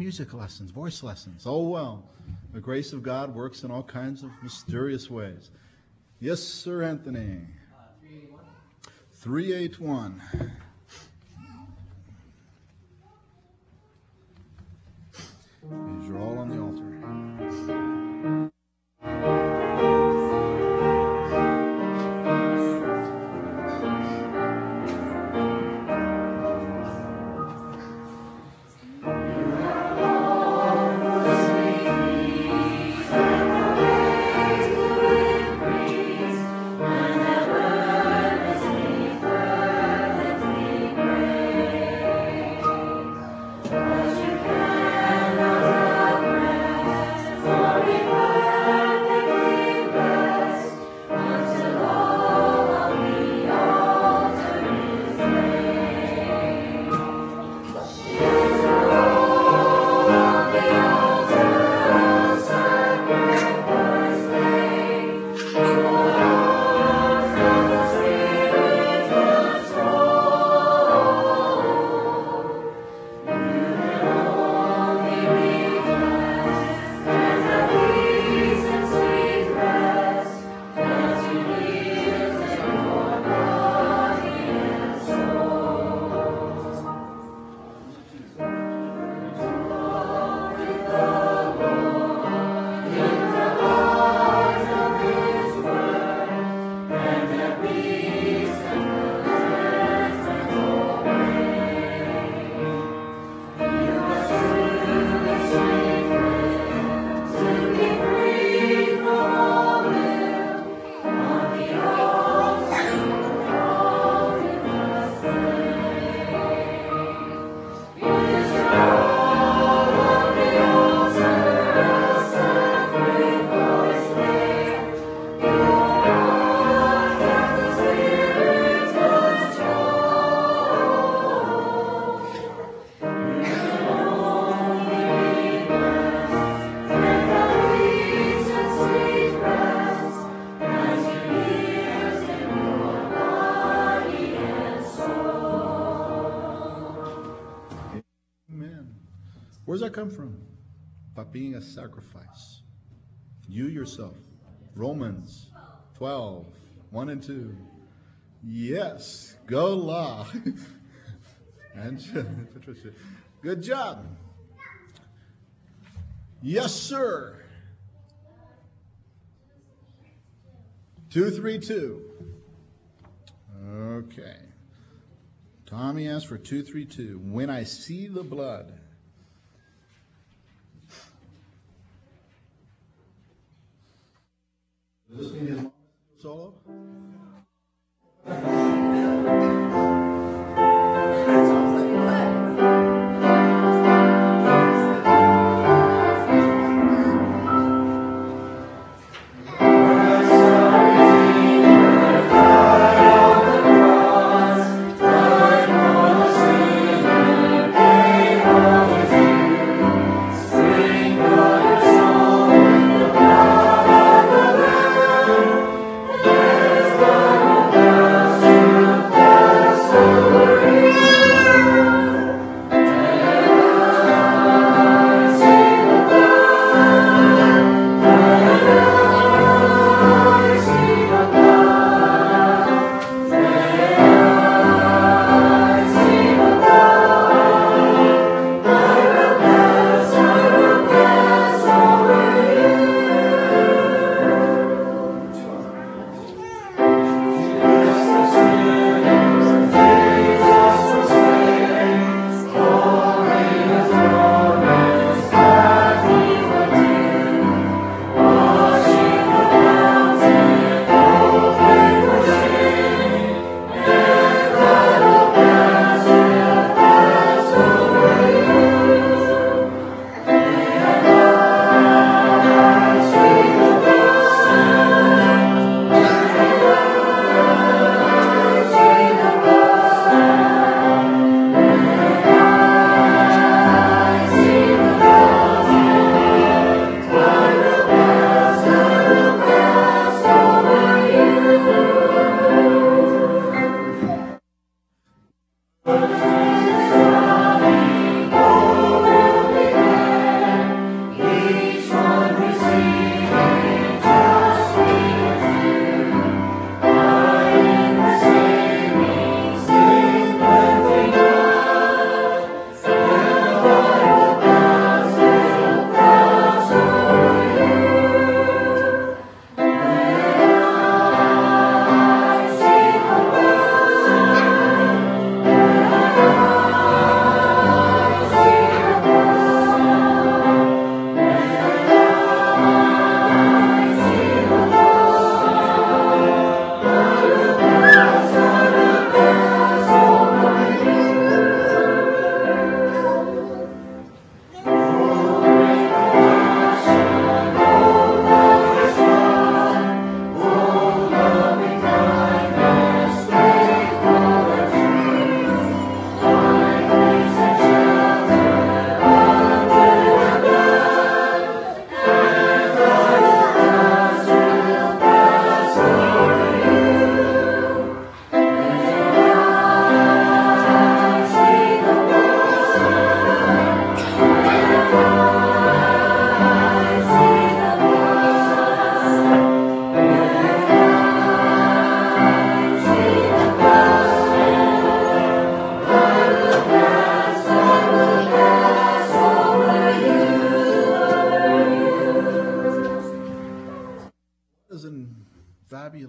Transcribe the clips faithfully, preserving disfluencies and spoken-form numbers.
music lessons, voice lessons. Oh, well. The grace of God works in all kinds of mysterious ways. Yes, sir, Anthony. Uh, three eighty-one. three eighty-one. These are all on the altar. Where does that come from? By being a sacrifice. You yourself. Romans twelve, one and two. Yes. Go law. And Patricia. Good job. Yes, sir. two three two. Okay. Tommy asked for two three two. When I see the blood. Does this mean his mom solo? Oh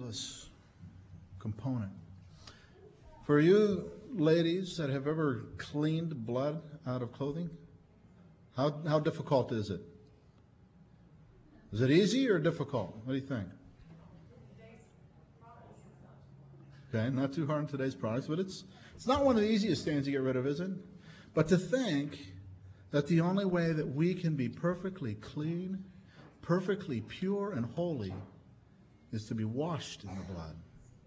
miraculous component. For you ladies that have ever cleaned blood out of clothing, how, how difficult is it? Is it easy or difficult? What do you think? Okay, not too hard in today's products, but it's it's not one of the easiest things to get rid of, is it? But to think that the only way that we can be perfectly clean, perfectly pure and holy is to be washed in the blood.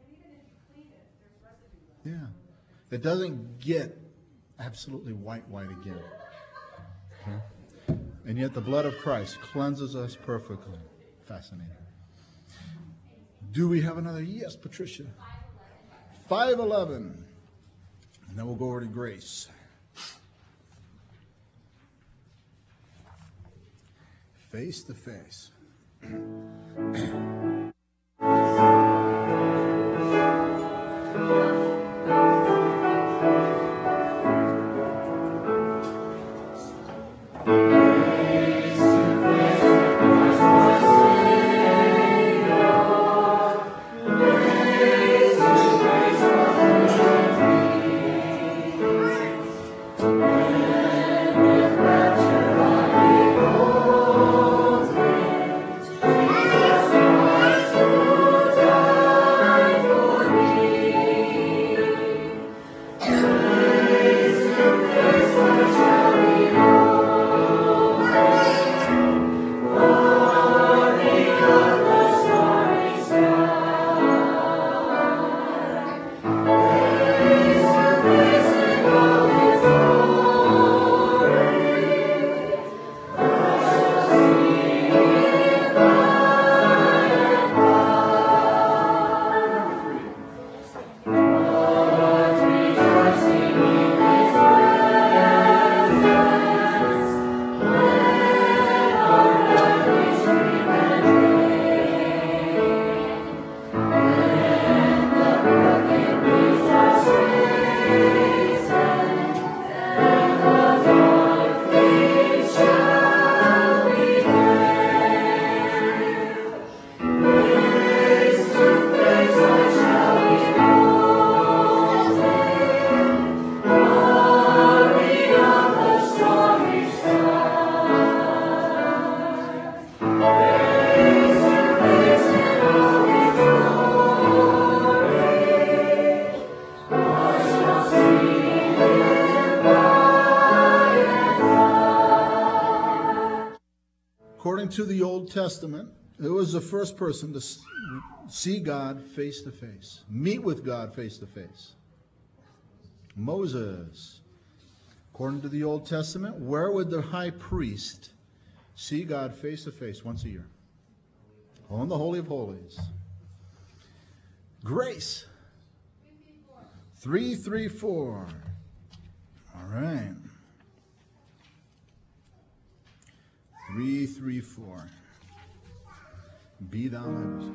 Yeah. It doesn't get absolutely white, white again. Okay? And yet the blood of Christ cleanses us perfectly. Fascinating. Do we have another? Yes, Patricia. five eleven. And then we'll go over to grace. Face to face. According to the Old Testament, who was the first person to see God face to face, meet with God face to face? Moses. According to the Old Testament, where would the high priest see God face to face once a year? On the Holy of Holies. Grace. three three four. All right. three three four. Be thou my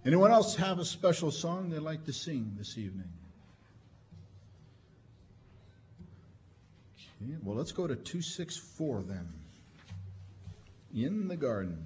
Anyone else have a special song they'd like to sing this evening? Okay, well, let's go to two sixty-four then. In the Garden.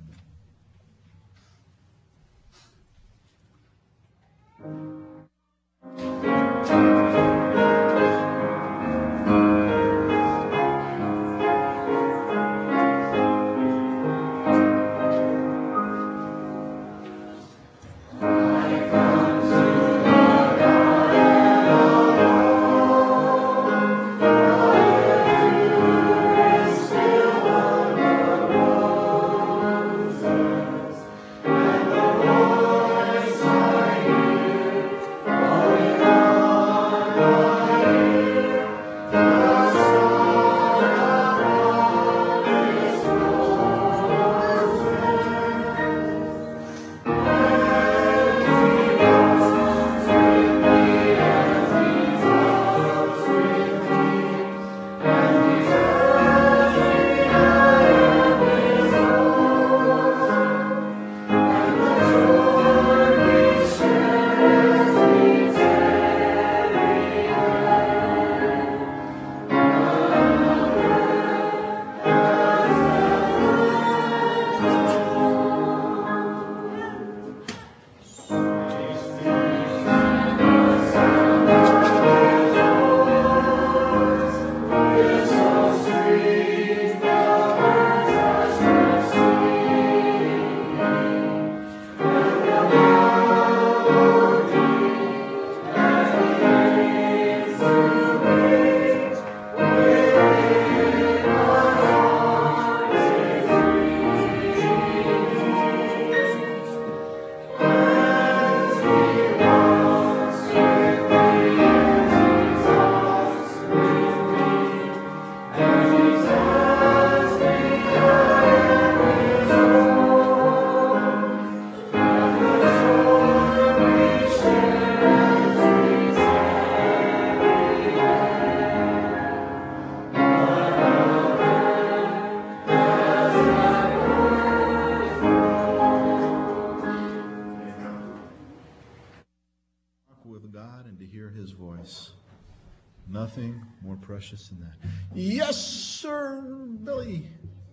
Nothing more precious than that. Yes, sir, Billy.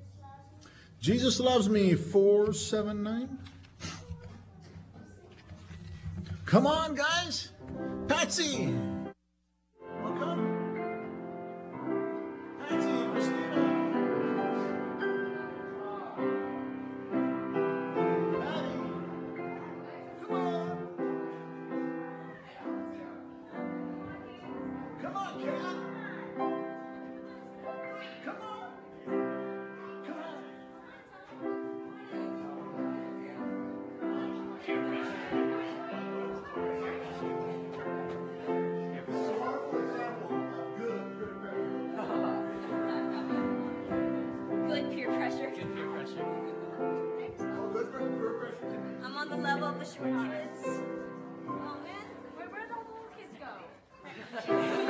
Jesus Loves Me, four seven nine. Come on, guys. Patsy. Welcome. Patsy, Christina. Patty. Come on. Come on, Kat. Come on. Come on. Good peer pressure. Good peer pressure. I'm on the level of the short kids. Oh man, where where'd all the little kids go?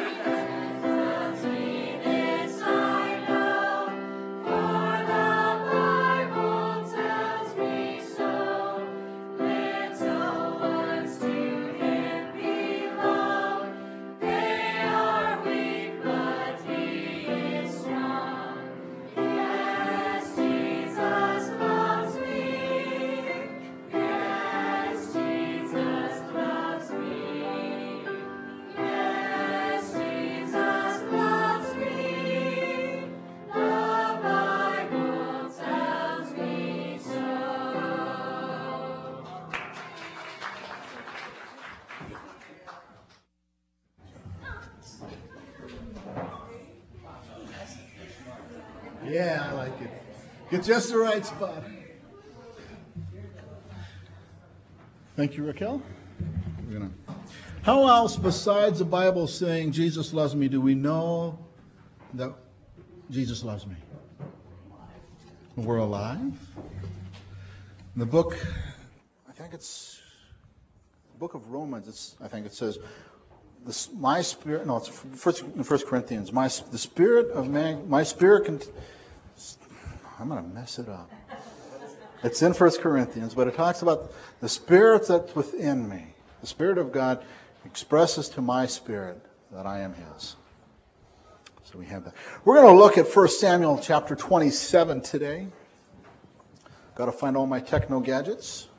Yeah, I like it. Get just the right spot. Thank you, Raquel. We're gonna. How else, besides the Bible saying Jesus loves me, do we know that Jesus loves me? We're alive. In the book, I think it's the book of Romans. It's I think it says, this, "My spirit." No, it's first in First Corinthians. My the spirit of man. My spirit can. I'm gonna mess it up. It's in First Corinthians, but it talks about the Spirit that's within me. The Spirit of God expresses to my spirit that I am His. So we have that. We're going to look at First Samuel chapter twenty-seven today. Got to find all my techno gadgets.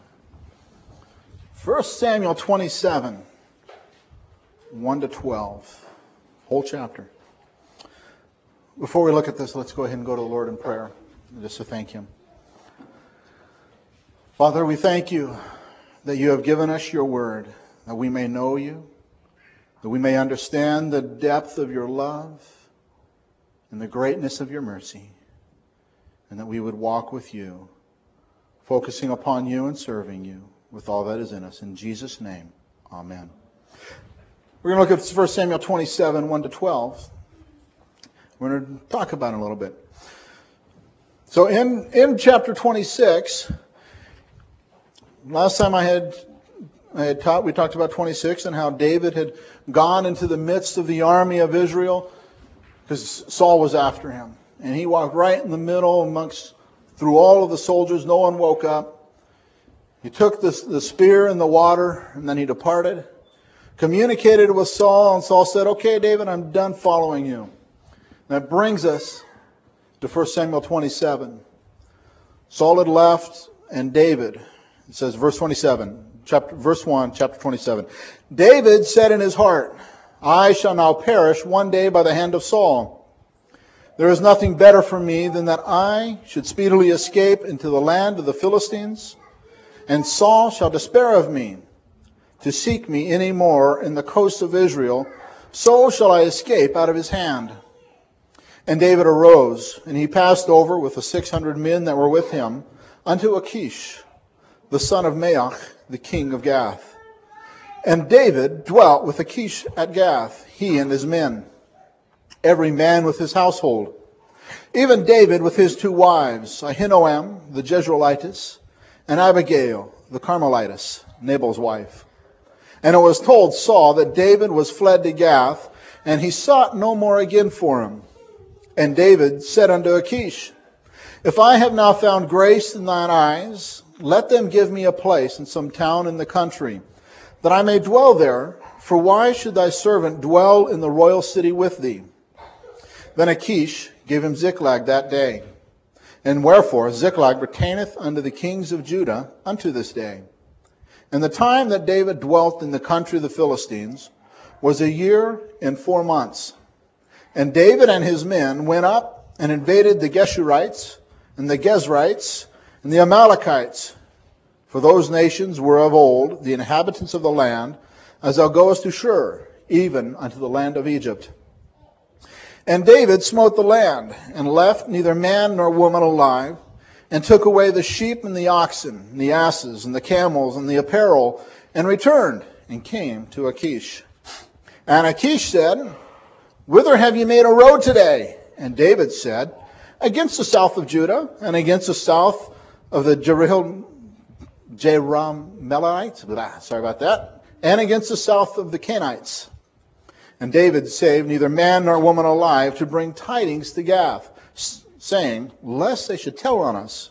First Samuel twenty-seven, one to twelve. Whole chapter. Before we look at this, let's go ahead and go to the Lord in prayer, just to thank Him. Father, we thank You that You have given us Your word, that we may know You, that we may understand the depth of Your love and the greatness of Your mercy, and that we would walk with You, focusing upon You and serving You with all that is in us. In Jesus' name, amen. We're going to look at First Samuel twenty-seven, one to twelve. We're going to talk about it a little bit. So in, in chapter twenty-six, last time I had, I had taught, we talked about twenty-six and how David had gone into the midst of the army of Israel because Saul was after him. And he walked right in the middle amongst, through all of the soldiers. No one woke up. He took the, the spear in the water and then he departed. Communicated with Saul, and Saul said, "Okay, David, I'm done following you." That brings us to First Samuel twenty-seven. Saul had left, and David, it says verse twenty-seven, chapter, verse one, chapter twenty-seven. David said in his heart, "I shall now perish one day by the hand of Saul. There is nothing better for me than that I should speedily escape into the land of the Philistines, and Saul shall despair of me, to seek me any more in the coasts of Israel, so shall I escape out of his hand." And David arose, and he passed over with the six hundred men that were with him unto Achish, the son of Maach, the king of Gath. And David dwelt with Achish at Gath, he and his men, every man with his household. Even David with his two wives, Ahinoam, the Jezreelitess, and Abigail, the Carmelitess, Nabal's wife. And it was told Saul that David was fled to Gath, and he sought no more again for him. And David said unto Achish, "If I have now found grace in thine eyes, let them give me a place in some town in the country, that I may dwell there, for why should thy servant dwell in the royal city with thee?" Then Achish gave him Ziklag that day. And wherefore Ziklag retaineth unto the kings of Judah unto this day. And the time that David dwelt in the country of the Philistines was a year and four months. And David and his men went up and invaded the Geshurites and the Gezrites and the Amalekites. For those nations were of old the inhabitants of the land, as thou goest to Shur, even unto the land of Egypt. And David smote the land, and left neither man nor woman alive, and took away the sheep and the oxen, and the asses, and the camels, and the apparel, and returned, and came to Achish. And Achish said, "Whither have ye made a road today?" And David said, "Against the south of Judah, and against the south of the Jerahmeelites," sorry about that, "and against the south of the Canaanites." And David saved neither man nor woman alive to bring tidings to Gath, saying, lest they should tell on us.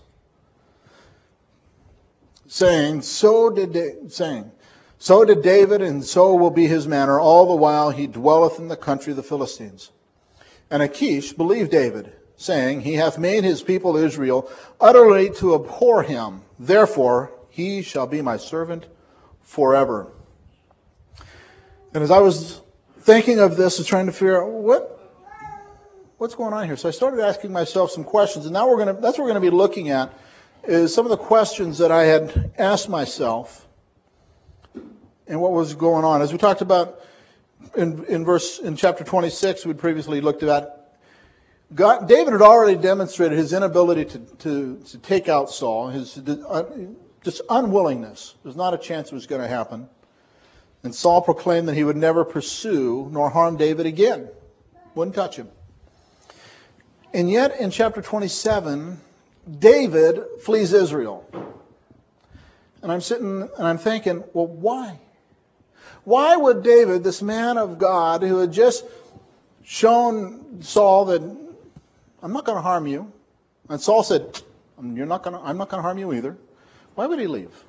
Saying, so did da- saying, so did David, and so will be his manner all the while he dwelleth in the country of the Philistines. And Achish believed David, saying, he hath made his people Israel utterly to abhor him. Therefore he shall be my servant forever. And as I was thinking of this and trying to figure out what what's going on here, so I started asking myself some questions, and now we're going to that's what we're going to be looking at is some of the questions that I had asked myself and what was going on. As we talked about in in verse in chapter twenty-six, we'd previously looked at, God, David had already demonstrated his inability to to, to take out Saul, his uh, just unwillingness. There's not a chance it was going to happen. And Saul proclaimed that he would never pursue nor harm David again. Wouldn't touch him. And yet in chapter twenty-seven, David flees Israel. And I'm sitting and I'm thinking, well, why? Why would David, this man of God who had just shown Saul that I'm not going to harm you, and Saul said, You're not gonna, I'm not going to harm you either. Why would he leave?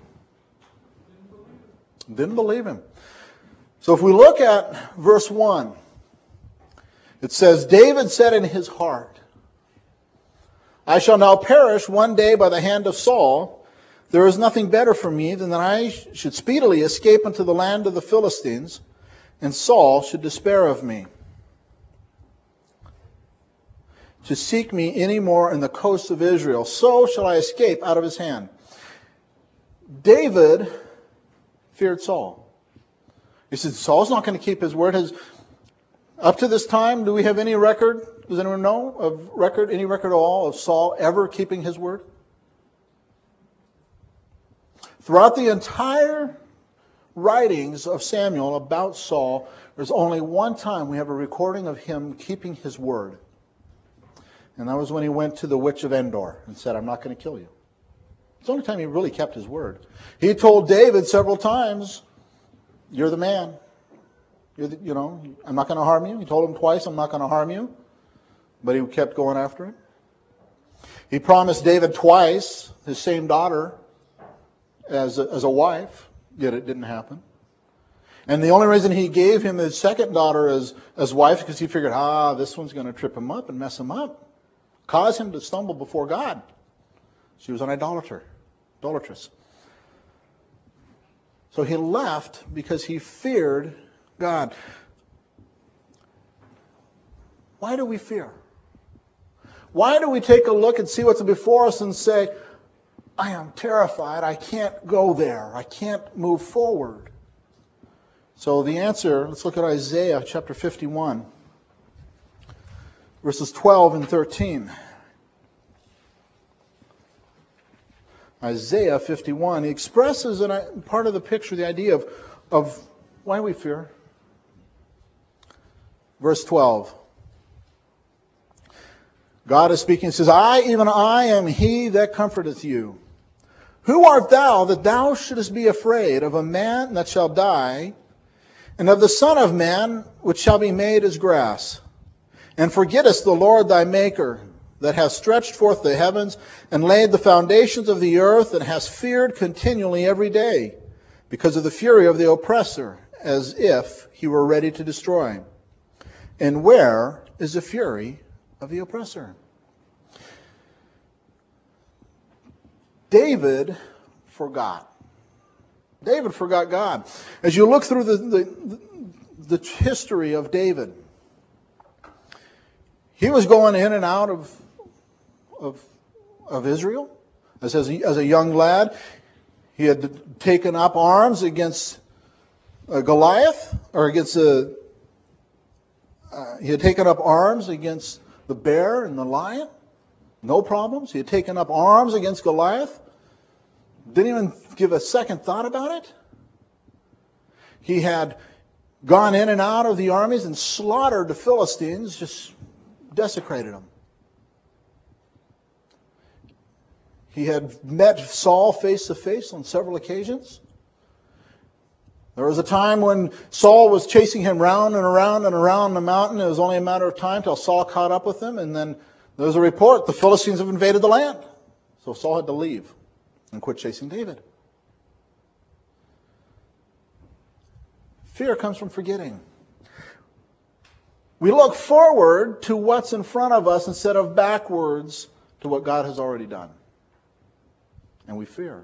Didn't believe him. So if we look at verse one, it says, David said in his heart, I shall now perish one day by the hand of Saul. There is nothing better for me than that I should speedily escape into the land of the Philistines, and Saul should despair of me, to seek me any more in the coasts of Israel. So shall I escape out of his hand. David feared Saul. He said, Saul's not going to keep his word. Has, up to this time, do we have any record, does anyone know of record, any record at all of Saul ever keeping his word? Throughout the entire writings of Samuel about Saul, there's only one time we have a recording of him keeping his word. And that was when he went to the witch of Endor and said, I'm not going to kill you. It's the only time he really kept his word. He told David several times, you're the man. You're the, you know, I'm not going to harm you. He told him twice, I'm not going to harm you. But he kept going after him. He promised David twice his same daughter as a, as a wife, yet it didn't happen. And the only reason he gave him his second daughter as, as wife is because he figured, ah, this one's going to trip him up and mess him up. Cause him to stumble before God. She was an idolater, idolatress. So he left because he feared God. Why do we fear? Why do we take a look and see what's before us and say, I am terrified, I can't go there, I can't move forward? So the answer, let's look at Isaiah chapter fifty-one, verses twelve and thirteen. Isaiah fifty-one, he expresses in part of the picture the idea of, of why we fear. Verse twelve. God is speaking, says, I, even I, am he that comforteth you. Who art thou that thou shouldest be afraid of a man that shall die, and of the Son of Man which shall be made as grass? And forgettest the Lord thy Maker, that hath stretched forth the heavens, and laid the foundations of the earth, and hast feared continually every day, because of the fury of the oppressor, as if he were ready to destroy. And where is the fury of the oppressor? David forgot. David forgot God. As you look through the, the, the history of David, he was going in and out of, of, of Israel. As, as, a, as a young lad, he had taken up arms against uh, Goliath, or against the, uh, he had taken up arms against the bear and the lion. No problems. He had taken up arms against Goliath. Didn't even give a second thought about it. He had gone in and out of the armies and slaughtered the Philistines, just desecrated them. He had met Saul face to face on several occasions. There was a time when Saul was chasing him round and around and around the mountain. It was only a matter of time till Saul caught up with him. And then there was a report, the Philistines have invaded the land. So Saul had to leave and quit chasing David. Fear comes from forgetting. We look forward to what's in front of us instead of backwards to what God has already done. And we fear.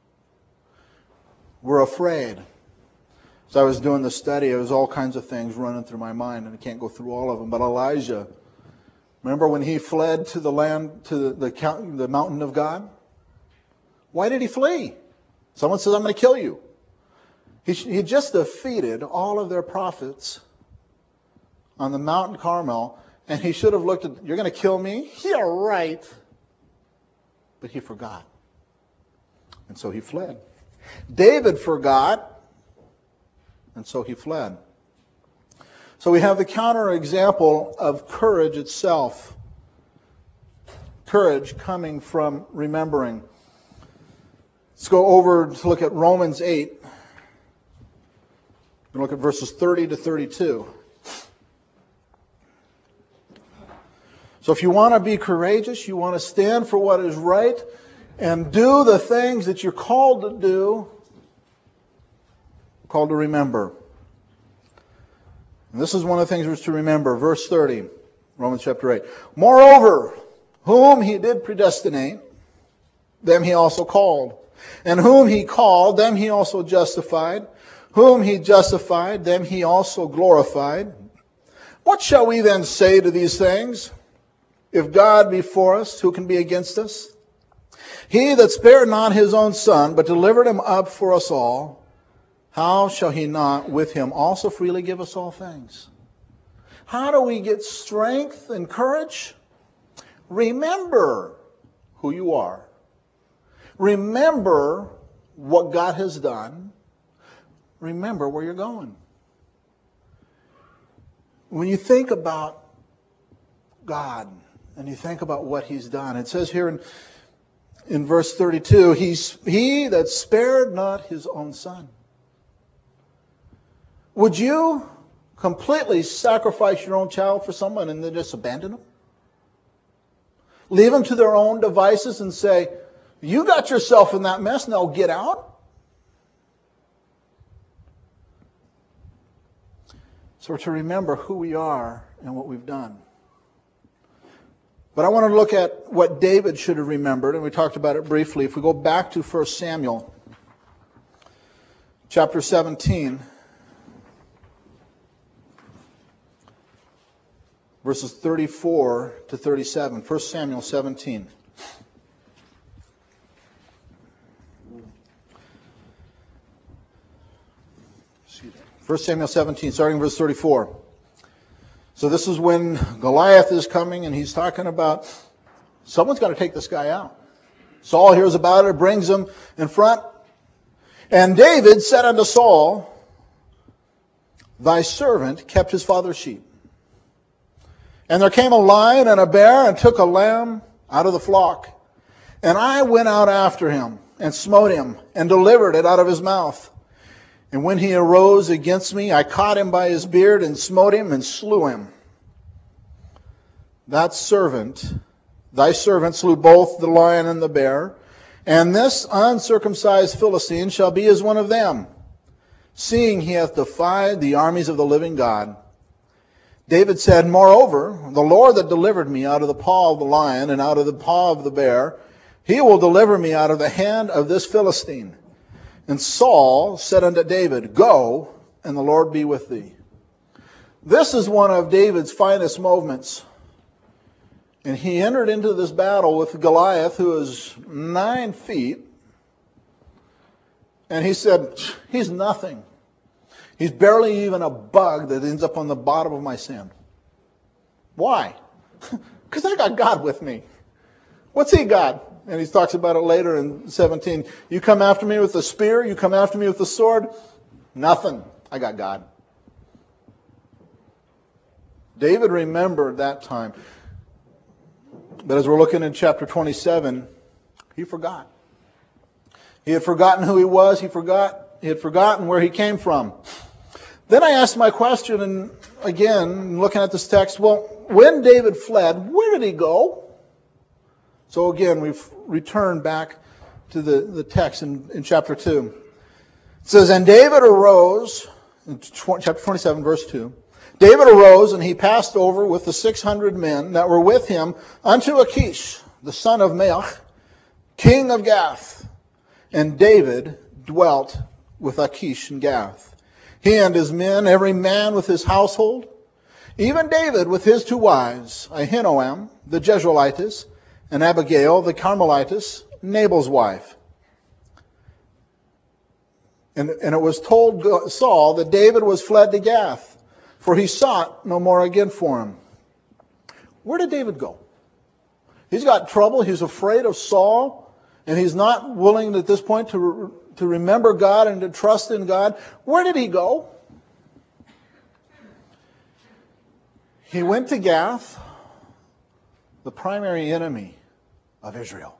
We're afraid. As I was doing the study, there was all kinds of things running through my mind, and I can't go through all of them. But Elijah, remember when he fled to the land, to the, the, the mountain of God? Why did he flee? Someone says, I'm going to kill you. He, he just defeated all of their prophets on the mountain Carmel, and he should have looked at, you're going to kill me? Yeah, right. But he forgot. And so he fled. David forgot. And so he fled. So we have the counterexample of courage itself. Courage coming from remembering. Let's go over to look at Romans eight. We'll look at verses thirty to thirty-two. So if you want to be courageous, you want to stand for what is right, and do the things that you're called to do, called to remember. And this is one of the things we're to remember. Verse thirty, Romans chapter eight. Moreover, whom he did predestinate, them he also called. And whom he called, them he also justified. Whom he justified, them he also glorified. What shall we then say to these things? If God be for us, who can be against us? He that spared not his own Son, but delivered him up for us all, how shall he not with him also freely give us all things? How do we get strength and courage? Remember who you are. Remember what God has done. Remember where you're going. When you think about God and you think about what He's done, it says here in, in verse thirty-two, He's, He that spared not His own Son. Would you completely sacrifice your own child for someone and then just abandon them? Leave them to their own devices and say, you got yourself in that mess, now get out? So we're to remember who we are and what we've done. But I want to look at what David should have remembered, and we talked about it briefly. If we go back to First Samuel, chapter seventeen, verses thirty-four to thirty-seven. First Samuel seventeen. First Samuel seventeen, starting verse thirty-four. So this is when Goliath is coming, and he's talking about someone's got to take this guy out. Saul hears about it, brings him in front. And David said unto Saul, thy servant kept his father's sheep. And there came a lion and a bear and took a lamb out of the flock. And I went out after him and smote him and delivered it out of his mouth. And when he arose against me, I caught him by his beard and smote him and slew him. That servant, thy servant slew both the lion and the bear. And this uncircumcised Philistine shall be as one of them, seeing he hath defied the armies of the living God. David said, moreover, the Lord that delivered me out of the paw of the lion and out of the paw of the bear, He will deliver me out of the hand of this Philistine. And Saul said unto David, go, and the Lord be with thee. This is one of David's finest moments. And he entered into this battle with Goliath, who is nine feet. And he said, he's nothing. He's barely even a bug that ends up on the bottom of my sand. Why? Because I got God with me. What's He got? And he talks about it later in seventeen. You come after me with a spear, you come after me with a sword. Nothing. I got God. David remembered that time. But as we're looking in chapter twenty-seven, he forgot. He had forgotten who he was. He forgot. He had forgotten where he came from. Then I asked my question, and again, looking at this text, well, when David fled, where did he go? So again, we've returned back to the, the text in, in chapter two. It says, and David arose, in chapter twenty-seven, verse two. David arose, and he passed over with the six hundred men that were with him unto Achish, the son of Maach, king of Gath. And David dwelt with Achish in Gath. He and his men, every man with his household. Even David with his two wives, Ahinoam, the Jezreelitess, and Abigail, the Carmelitess, Nabal's wife. And, and it was told Saul that David was fled to Gath, for he sought no more again for him. Where did David go? He's got trouble. He's afraid of Saul, and he's not willing at this point to, to remember God and to trust in God. Where did he go? He went to Gath, the primary enemy of Israel.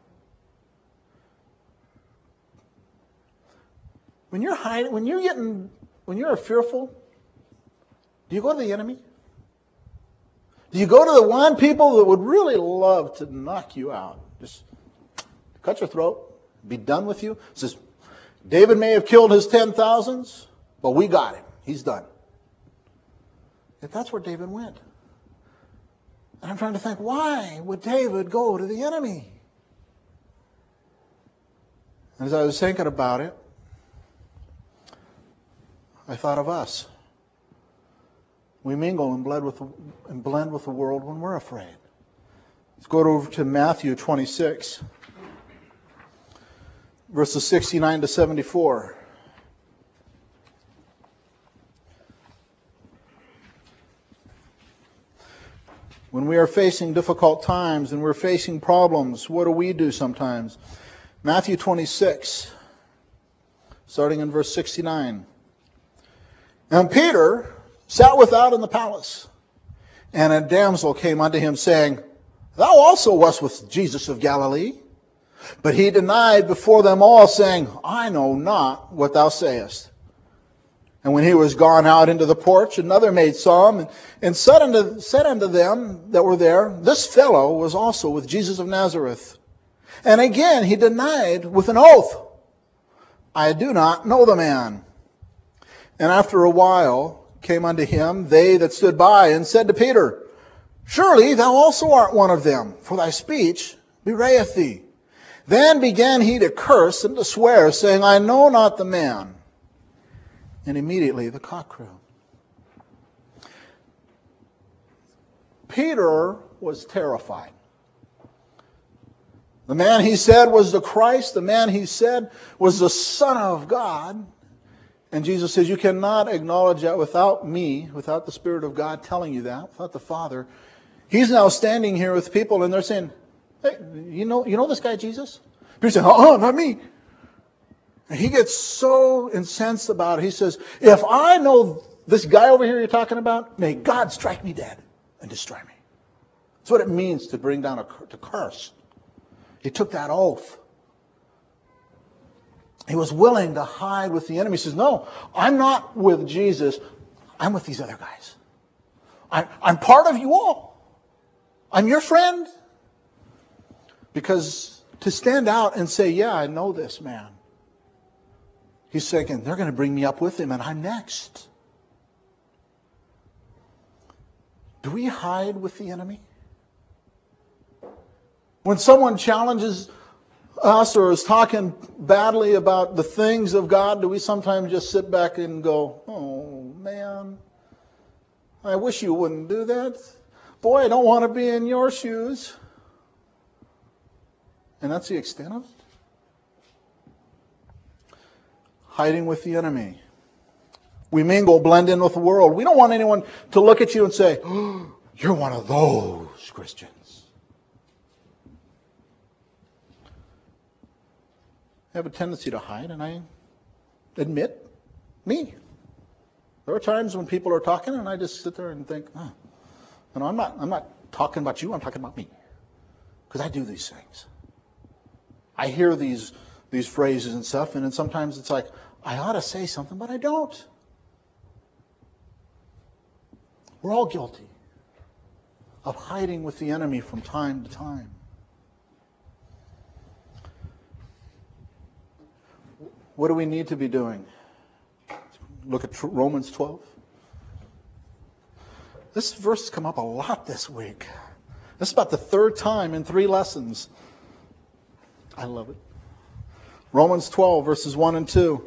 When you're hiding, when you're getting, when you're fearful, do you go to the enemy? Do you go to the one people that would really love to knock you out? Just cut your throat, be done with you? It says, David may have killed his ten thousands, but we got him. He's done. If that's where David went. And I'm trying to think, why would David go to the enemy? As I was thinking about it, I thought of us. We mingle and blend with the, and blend with the world when we're afraid. Let's go over to Matthew twenty-six, verses sixty-nine to seventy-four. When we are facing difficult times and we're facing problems, what do we do sometimes? Matthew twenty-six, starting in verse sixty-nine. And Peter sat without in the palace, and a damsel came unto him, saying, Thou also wast with Jesus of Galilee. But he denied before them all, saying, I know not what thou sayest. And when he was gone out into the porch, another maid saw him, and, and said, unto, said unto them that were there, This fellow was also with Jesus of Nazareth. And again he denied with an oath, I do not know the man. And after a while came unto him they that stood by, and said to Peter, Surely thou also art one of them, for thy speech bewrayeth thee. Then began he to curse and to swear, saying, I know not the man. And immediately the cock crew. Peter was terrified. The man he said was the Christ. The man he said was the Son of God. And Jesus says, you cannot acknowledge that without me, without the Spirit of God telling you that, without the Father. He's now standing here with people and they're saying, hey, you know, you know this guy Jesus? Peter says, oh, not me. And he gets so incensed about it. He says, if I know this guy over here you're talking about, may God strike me dead and destroy me. That's what it means to bring down a to curse. He took that oath. He was willing to hide with the enemy. He says, no, I'm not with Jesus. I'm with these other guys. I, I'm part of you all. I'm your friend. Because to stand out and say, yeah, I know this man. He's thinking, they're going to bring me up with him and I'm next. Do we hide with the enemy? When someone challenges us or is talking badly about the things of God, do we sometimes just sit back and go, oh man, I wish you wouldn't do that. Boy, I don't want to be in your shoes. And that's the extent of it. Hiding with the enemy. We mingle, blend in with the world. We don't want anyone to look at you and say, oh, you're one of those Christians. I have a tendency to hide, and I admit me. There are times when people are talking, and I just sit there and think, oh, you know, I'm not, I'm not talking about you, I'm talking about me. Because I do these things. I hear these, these phrases and stuff, and then sometimes it's like, I ought to say something, but I don't. We're all guilty of hiding with the enemy from time to time. What do we need to be doing? Look at Romans twelve. This verse has come up a lot this week. This is about the third time in three lessons. I love it. Romans twelve, verses one and two.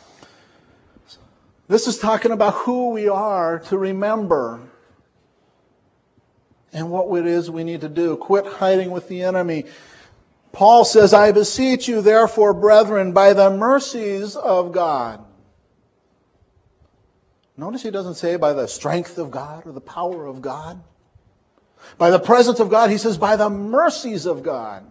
This is talking about who we are to remember and what it is we need to do. Quit hiding with the enemy. Paul says, I beseech you, therefore, brethren, by the mercies of God. Notice he doesn't say by the strength of God or the power of God. By the presence of God, he says, by the mercies of God.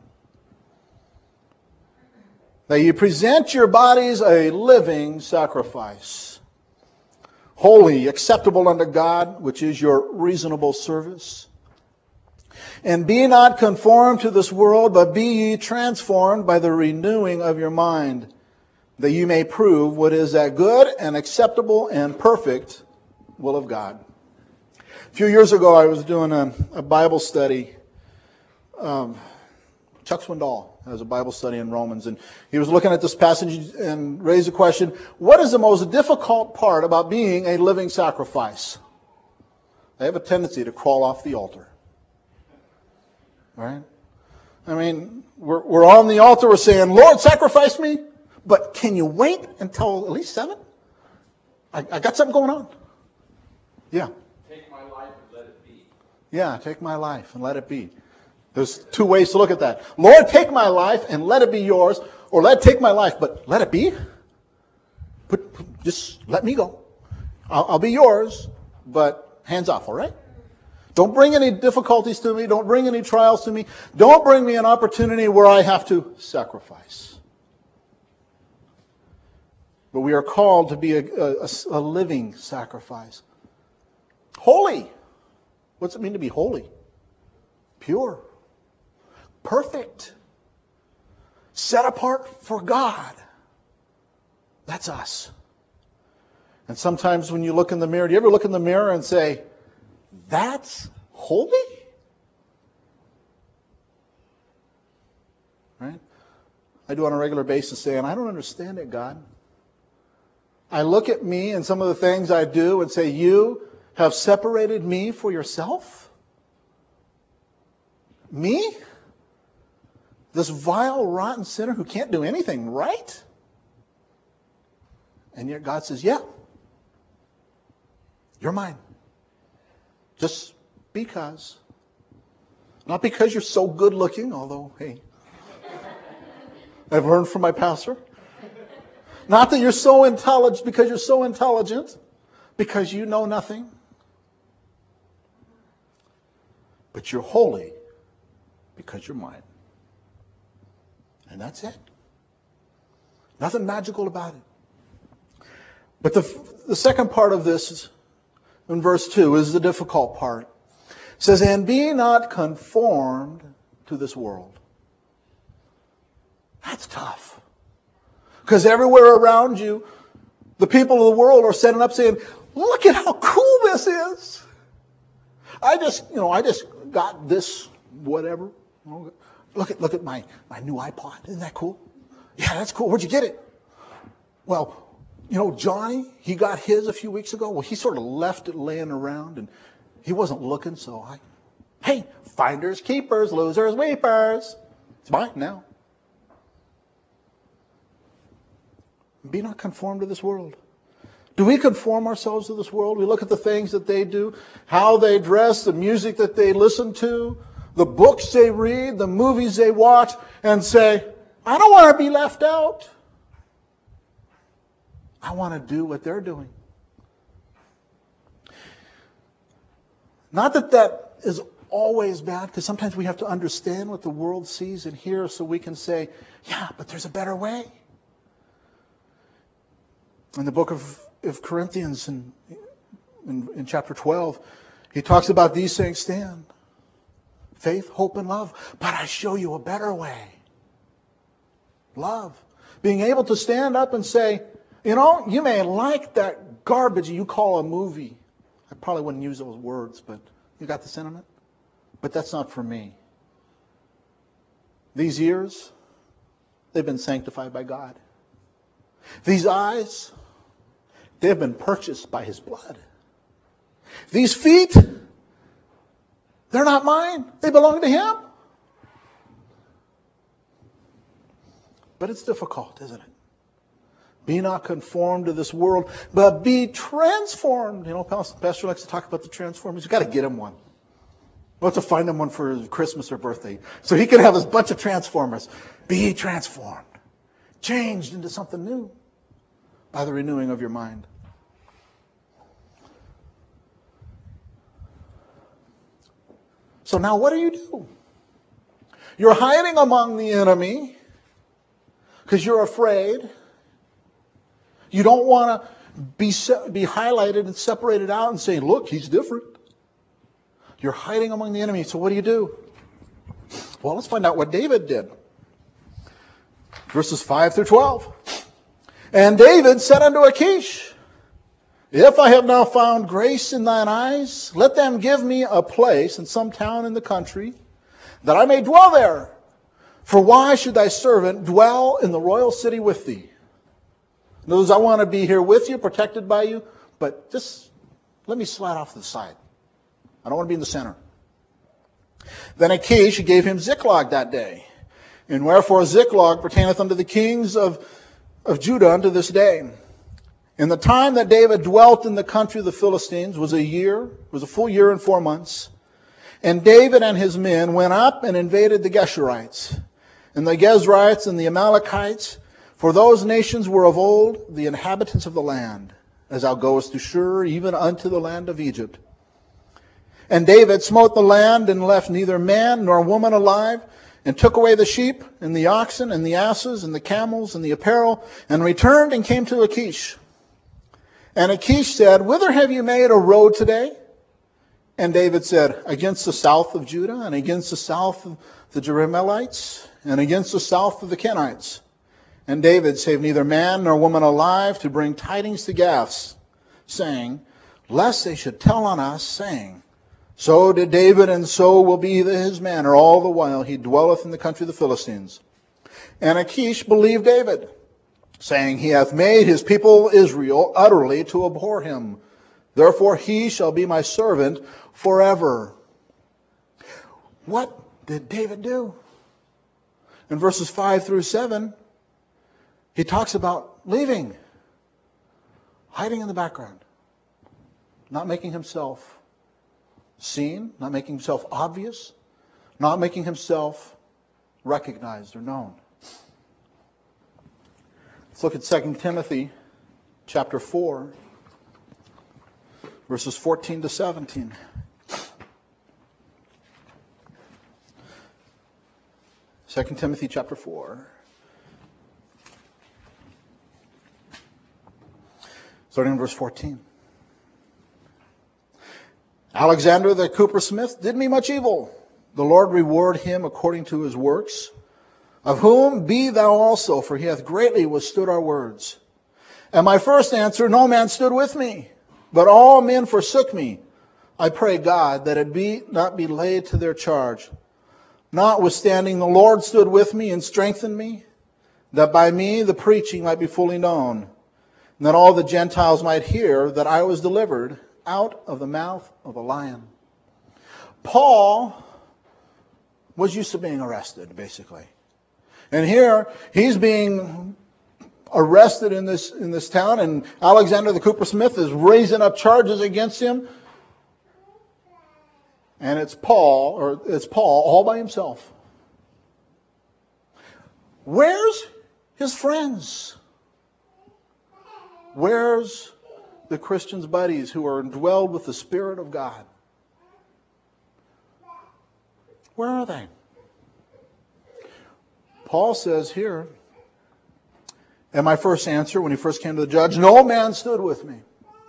That you present your bodies a living sacrifice, holy, acceptable unto God, which is your reasonable service. And be not conformed to this world, but be ye transformed by the renewing of your mind, that you may prove what is that good and acceptable and perfect will of God. A few years ago, I was doing a, a Bible study. Um, Chuck Swindoll has a Bible study in Romans, and he was looking at this passage and raised the question, what is the most difficult part about being a living sacrifice? They have a tendency to crawl off the altar. Right? I mean, we're, we're on the altar, we're saying, Lord, sacrifice me, but can you wait until at least seven? I, I got something going on. Yeah. Take my life and let it be. Yeah, take my life and let it be. There's two ways to look at that. Lord, take my life and let it be yours, or let take my life, but let it be. Put, put, just let me go. I'll, I'll be yours, but hands off, all right? Don't bring any difficulties to me. Don't bring any trials to me. Don't bring me an opportunity where I have to sacrifice. But we are called to be a, a, a living sacrifice. Holy. What's it mean to be holy? Pure. Perfect. Set apart for God. That's us. And sometimes when you look in the mirror, do you ever look in the mirror and say, that's holy? Right? I do on a regular basis saying, I don't understand it, God. I look at me and some of the things I do and say, you have separated me for yourself? Me? This vile, rotten sinner who can't do anything right? And yet God says, yeah, you're mine. Just because. Not because you're so good looking, although, hey, I've learned from my pastor. Not that you're so intelligent, because you're so intelligent, because you know nothing. But you're holy because you're mine. And that's it. Nothing magical about it. But the, the second part of this is, in verse two, is the difficult part. It says, and be not conformed to this world. That's tough. Because everywhere around you, the people of the world are setting up saying, look at how cool this is. I just, you know, I just got this, whatever. Look at, look at my, my new iPod. Isn't that cool? Yeah, that's cool. Where'd you get it? Well, you know, Johnny, he got his a few weeks ago. Well, he sort of left it laying around and he wasn't looking, so I, hey, finders, keepers, losers, weepers. It's mine now. Be not conformed to this world. Do we conform ourselves to this world? We look at the things that they do, how they dress, the music that they listen to, the books they read, the movies they watch, and say, I don't want to be left out. I want to do what they're doing. Not that that is always bad, because sometimes we have to understand what the world sees and hears so we can say, yeah, but there's a better way. In the book of, of Corinthians, in, in, in chapter twelve, he talks about these things stand. Faith, hope, and love. But I show you a better way. Love. Being able to stand up and say, you know, you may like that garbage you call a movie. I probably wouldn't use those words, but you got the sentiment? But that's not for me. These ears, they've been sanctified by God. These eyes, they have been purchased by His blood. These feet, they're not mine. They belong to Him. But it's difficult, isn't it? Be not conformed to this world, but be transformed. You know, Pastor likes to talk about the transformers. You've got to get him one. We'll have to find him one for his Christmas or birthday. So he can have this bunch of transformers. Be transformed. Changed into something new by the renewing of your mind. So now what do you do? You're hiding among the enemy because you're afraid. You don't want to be be highlighted and separated out and saying, look, he's different. You're hiding among the enemy. So what do you do? Well, let's find out what David did. Verses five through twelve. And David said unto Achish, If I have now found grace in thine eyes, let them give me a place in some town in the country, that I may dwell there. For why should thy servant dwell in the royal city with thee? In other words, I want to be here with you, protected by you, but just let me slide off to the side. I don't want to be in the center. Then Achish gave him Ziklag that day. And wherefore Ziklag pertaineth unto the kings of, of Judah unto this day. In the time that David dwelt in the country of the Philistines was a year, was a full year and four months. And David and his men went up and invaded the Geshurites, and the Gezrites and the Amalekites, for those nations were of old the inhabitants of the land, as thou goest to Shur, even unto the land of Egypt. And David smote the land and left neither man nor woman alive, and took away the sheep and the oxen and the asses and the camels and the apparel, and returned and came to Achish. And Achish said, Whither have you made a road today? And David said, Against the south of Judah, and against the south of the Jerahmeelites, and against the south of the Kenites. And David saved neither man nor woman alive to bring tidings to Gath, saying, Lest they should tell on us, saying, So did David, and so will be his manner all the while he dwelleth in the country of the Philistines. And Achish believed David, saying, He hath made his people Israel utterly to abhor him. Therefore he shall be my servant forever. What did David do? In verses five through seven, he talks about leaving, hiding in the background, not making himself seen, not making himself obvious, not making himself recognized or known. Let's look at Second Timothy chapter four, verses fourteen to seventeen. Second Timothy chapter four. Starting in verse fourteen. Alexander the coopersmith did me much evil. The Lord reward him according to his works. Of whom be thou also, for he hath greatly withstood our words. And my first answer, no man stood with me, but all men forsook me. I pray God that it be not be laid to their charge. Notwithstanding, the Lord stood with me and strengthened me, that by me the preaching might be fully known, and that all the Gentiles might hear that I was delivered out of the mouth of a lion. Paul was used to being arrested, basically. And here, he's being arrested in this, in this town, and Alexander the coopersmith is raising up charges against him. And it's Paul, or it's Paul all by himself. Where's his friends? Where's the Christian's buddies who are indwelled with the Spirit of God? Where are they? Paul says here, and my first answer when he first came to the judge, no man stood with me.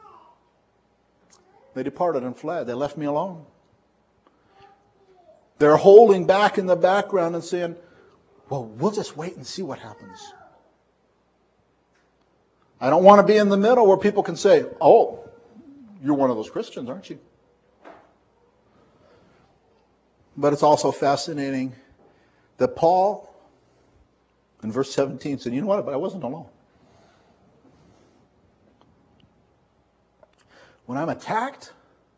They departed and fled. They left me alone. They're holding back in the background and saying, well, we'll just wait and see what happens. I don't want to be in the middle where people can say, oh, you're one of those Christians, aren't you? But it's also fascinating that Paul, in verse seventeen, said, you know what, but I wasn't alone. When I'm attacked,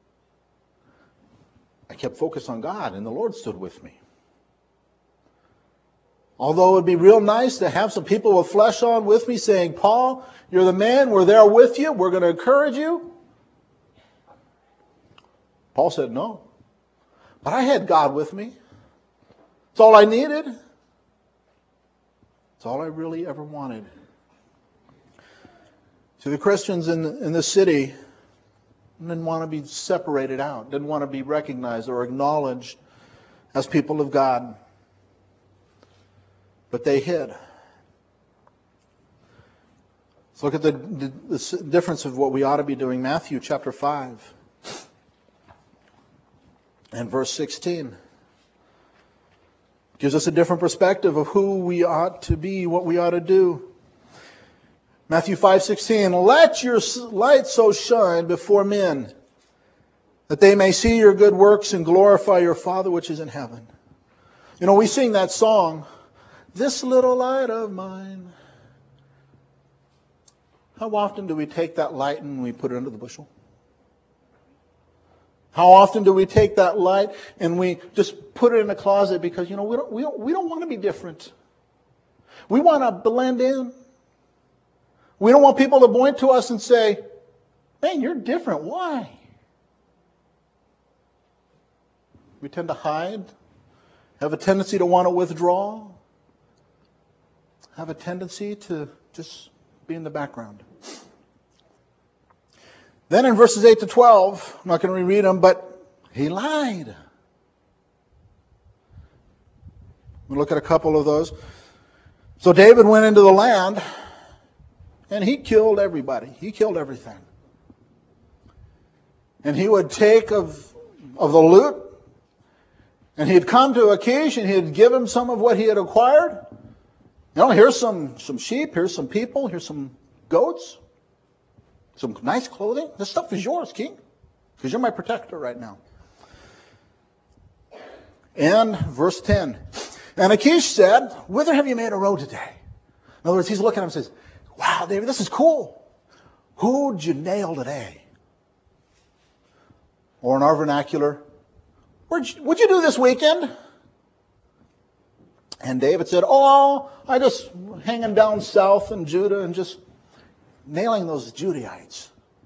I kept focused on God, and the Lord stood with me. Although it would be real nice to have some people with flesh on with me saying, Paul, you're the man, we're there with you, we're going to encourage you. Paul said, no. But I had God with me. It's all I needed. It's all I really ever wanted. So the Christians in, in the city didn't want to be separated out, didn't want to be recognized or acknowledged as people of God. But they hid. Let's look at the, the, the difference of what we ought to be doing. Matthew chapter five and verse sixteen gives us a different perspective of who we ought to be, what we ought to do. Matthew five sixteen, let your light so shine before men that they may see your good works and glorify your Father which is in heaven. You know, we sing that song, this little light of mine. How often do we take that light and we put it under the bushel? How often do we take that light and we just put it in the closet because, you know, we don't, we don't, we don't want to be different. We want to blend in. We don't want people to point to us and say, man, you're different. Why? We tend to hide, have a tendency to want to withdraw, have a tendency to just be in the background. Then in verses eight to twelve, I'm not going to reread them, but he lied. We'll look at a couple of those. So David went into the land and he killed everybody. He killed everything. And he would take of, of the loot, and he'd come to Achish and he'd give him some of what he had acquired. You know, here's some, some sheep, here's some people, here's some goats, some nice clothing. This stuff is yours, king, because you're my protector right now. And verse ten. And Achish said, whither have you made a road today? In other words, he's looking at him and says, wow, David, this is cool. Who'd you nail today? Or in our vernacular, what'd you, what'd you do this weekend? And David said, oh, I just hanging down south in Judah and just nailing those Judaites.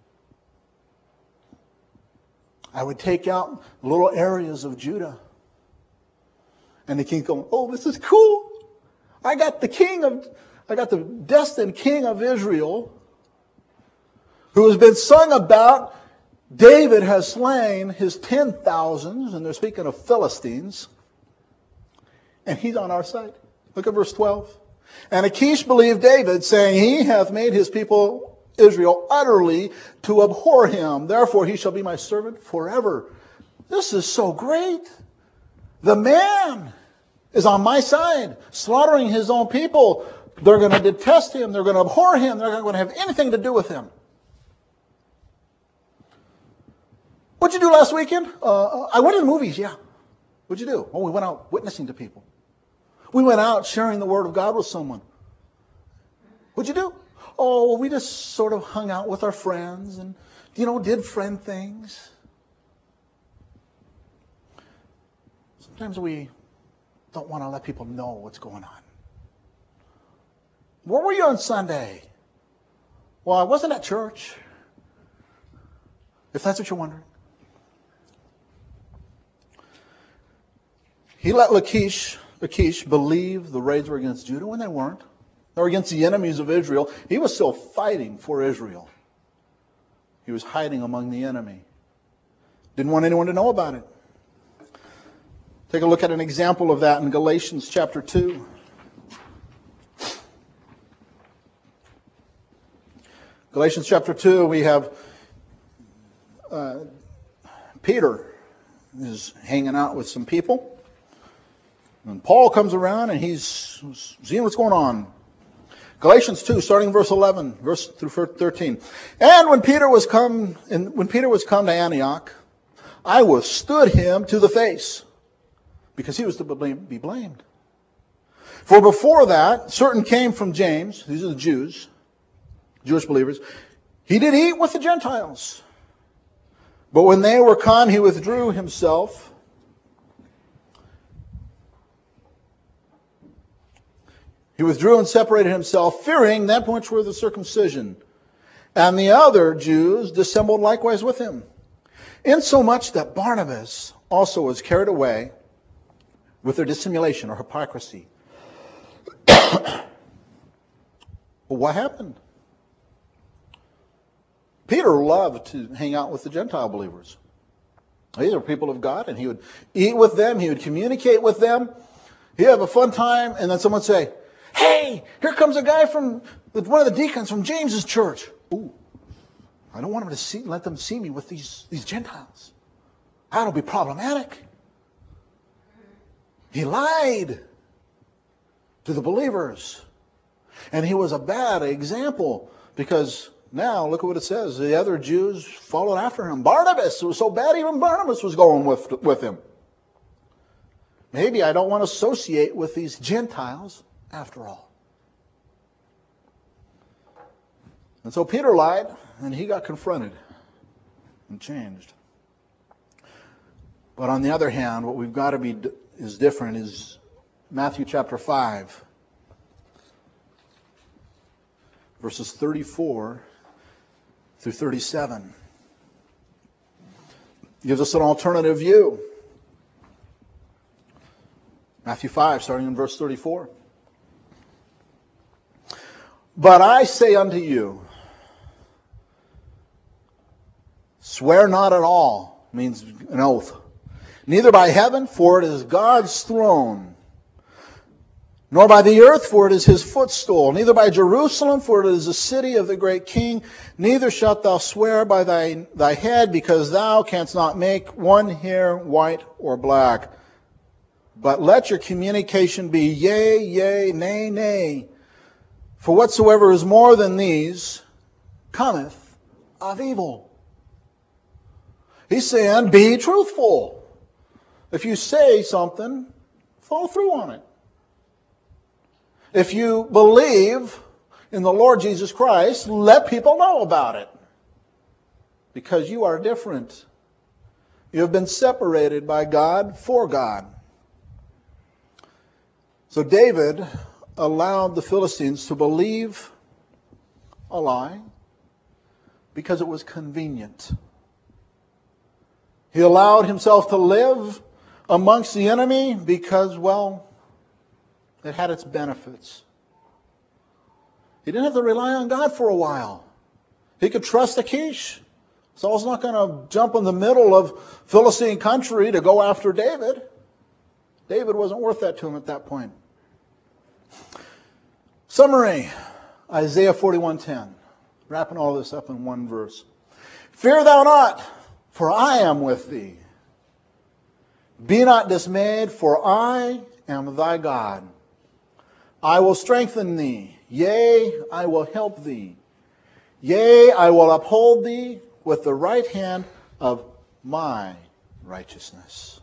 I would take out little areas of Judah. And the king's going, oh, this is cool. I got the king of, I got the destined king of Israel, who has been sung about. David has slain his ten thousands, and they're speaking of Philistines. And he's on our side. Look at verse twelve. And Achish believed David, saying, he hath made his people Israel utterly to abhor him. Therefore he shall be my servant forever. This is so great. The man is on my side, slaughtering his own people. They're going to detest him. They're going to abhor him. They're not going to have anything to do with him. What'd you do last weekend? Uh, I went to the movies, yeah. What'd you do? Oh, we went out witnessing to people. We went out sharing the Word of God with someone. What'd you do? Oh, well, we just sort of hung out with our friends and, you know, did friend things. Sometimes we don't want to let people know what's going on. Where were you on Sunday? Well, I wasn't at church. If that's what you're wondering. He let Lachish, Lachish believe the raids were against Judah when they weren't. They were against the enemies of Israel. He was still fighting for Israel. He was hiding among the enemy. Didn't want anyone to know about it. Take a look at an example of that in Galatians chapter two. Galatians chapter two, we have uh, Peter is hanging out with some people. And Paul comes around and he's seeing what's going on. Galatians two, starting verse eleven, verse through thirteen. And when Peter was come, and when Peter was come to Antioch, I withstood him to the face, because he was to be blamed. For before that, certain came from James, these are the Jews, Jewish believers. He did eat with the Gentiles. But when they were come, he withdrew himself. He withdrew and separated himself, fearing that which were the circumcision. And the other Jews dissembled likewise with him. Insomuch that Barnabas also was carried away with their dissimulation or hypocrisy. Well, what happened? Peter loved to hang out with the Gentile believers. These are people of God, and he would eat with them, he would communicate with them. He'd have a fun time, and then someone would say, hey, here comes a guy from one of the deacons from James's church. Ooh, I don't want him to see, let them see me with these, these Gentiles. That'll be problematic. He lied to the believers. And he was a bad example because now look at what it says. The other Jews followed after him. Barnabas, it was so bad even Barnabas was going with, with him. Maybe I don't want to associate with these Gentiles after all. And so Peter lied, and he got confronted and changed. But on the other hand, what we've got to be is different is Matthew chapter five, verses thirty-four through thirty-seven. Gives us an alternative view. Matthew five, starting in verse thirty-four. But I say unto you, swear not at all, means an oath. Neither by heaven, for it is God's throne. Nor by the earth, for it is his footstool. Neither by Jerusalem, for it is the city of the great king. Neither shalt thou swear by thy, thy head, because thou canst not make one hair white or black. But let your communication be yea, yea, nay, nay. For whatsoever is more than these cometh of evil. He's saying, be truthful. If you say something, follow through on it. If you believe in the Lord Jesus Christ, let people know about it. Because you are different. You have been separated by God for God. So David allowed the Philistines to believe a lie because it was convenient. He allowed himself to live amongst the enemy because, well, it had its benefits. He didn't have to rely on God for a while. He could trust Achish. Saul's not going to jump in the middle of Philistine country to go after David. David wasn't worth that to him at that point. Summary, Isaiah forty-one ten. Wrapping all this up in one verse. Fear thou not, for I am with thee. Be not dismayed, for I am thy God. I will strengthen thee. Yea, I will help thee. Yea, I will uphold thee with the right hand of my righteousness.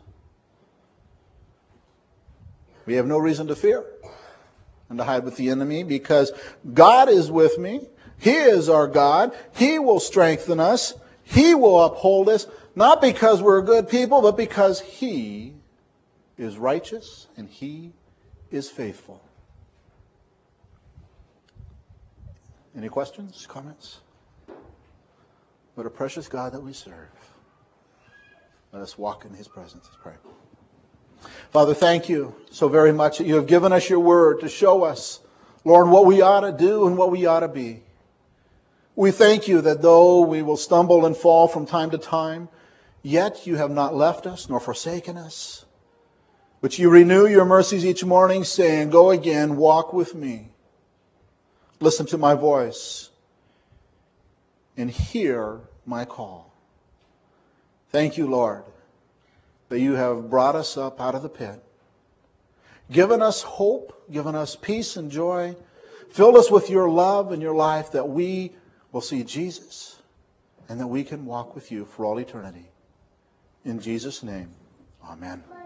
We have no reason to fear and to hide with the enemy because God is with me. He is our God. He will strengthen us. He will uphold us. Not because we're good people, but because He is righteous and He is faithful. Any questions, comments? What a precious God that we serve. Let us walk in His presence. Let's pray. Father, thank you so very much that you have given us your word to show us, Lord, what we ought to do and what we ought to be. We thank you that though we will stumble and fall from time to time, yet you have not left us nor forsaken us. But you renew your mercies each morning, saying, go again, walk with me. Listen to my voice and hear my call. Thank you, Lord, that you have brought us up out of the pit, given us hope, given us peace and joy, filled us with your love and your life that we will see Jesus and that we can walk with you for all eternity. In Jesus' name, amen.